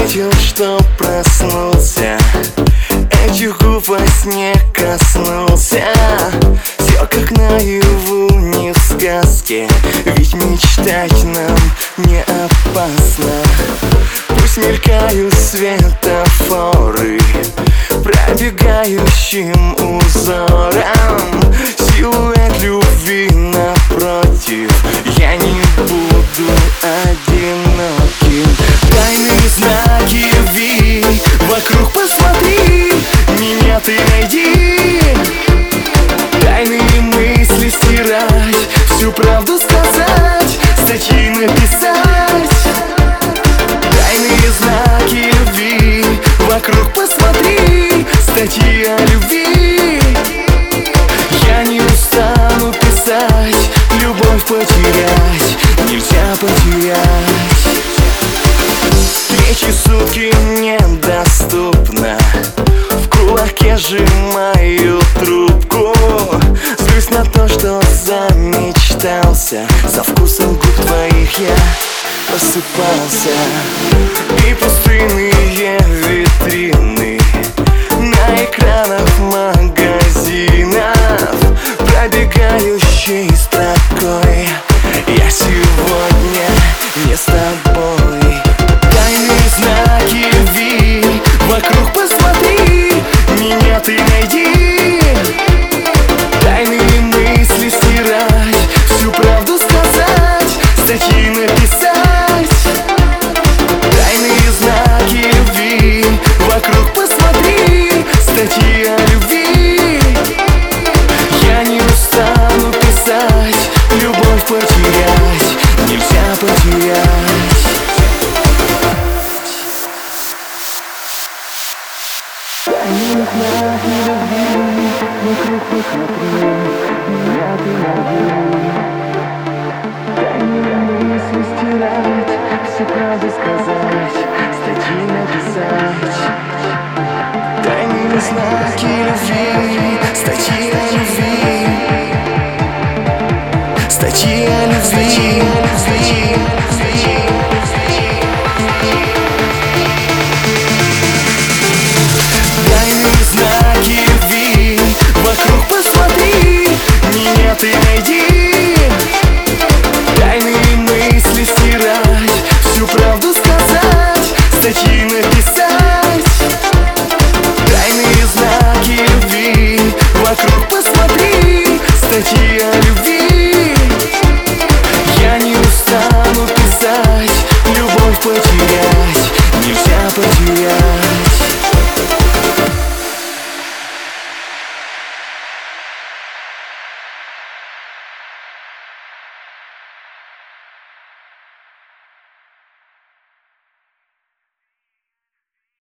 заметил, что проснулся, этих губ во сне коснулся. Все как наяву, не в сказке, ведь мечтать нам не опасно. Пусть мелькают светофоры пробегающим узором, силуэт любви напротив, я не буду одиноким. Тайные знаки любви вокруг посмотри, меня ты найди. Тайные мысли стирать, всю правду сказать, статьи написать. Тайные знаки любви вокруг посмотри, статьи о любви. Я не устану писать, любовь потерять нельзя потерять. Третьи сутки недоступно, в кулаке сжимаю трубку. Злюсь на то, что замечтался, со вкусом губ твоих я просыпался. И пустынные витрины на экранах магазинов, пробегающей строкой, я сегодня не с тобой. Тайные знаки любви вокруг посмотри, меня ты найди. Тайные мысли стирать, всю правду сказать, статьи написать. Тайные знаки любви вокруг посмотри, статьи о любви. Я не устану писать, любовь потерять нельзя потерять. Тайные знаки любви вокруг посмотри, меня ты найди. Тайные мысли стирать, все правду сказать, статьи написать. Тайные знаки любви, статьи о любви. Статьи о любви. Тайные знаки любви вокруг посмотри, меня ты найди.